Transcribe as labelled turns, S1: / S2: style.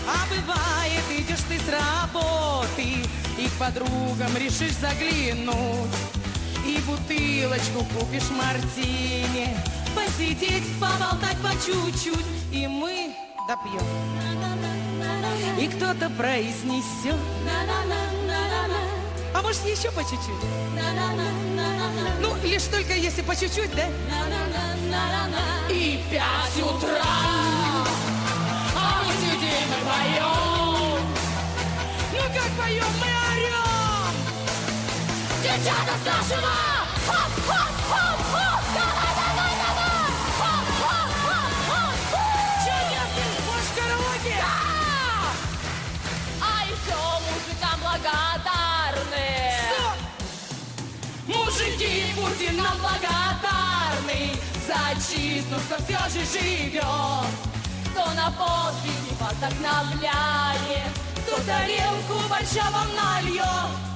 S1: А бывает, идешь ты с работы и к подругам решишь заглянуть, и бутылочку купишь мартини, посидеть, поболтать по чуть-чуть, и мы допьем. И кто-то произнесет: а может еще по чуть-чуть? Ну, лишь только если по чуть-чуть, да? И 5 утра, а мы сидим и поем. Ну как поем, мы орем. Девчата с нашего! Хоп-хоп-хоп-хоп! Давай-давай-давай! Хоп-хоп-хоп-хоп! Че нет, может, караоке?
S2: Да! А еще мужикам благодарны.
S1: Стоп! Мужики, будьте нам благодарны за чисту, кто все же живет.
S2: Кто на подвиги вас вдохновляет,
S1: Кто тарелку борща вам нальет.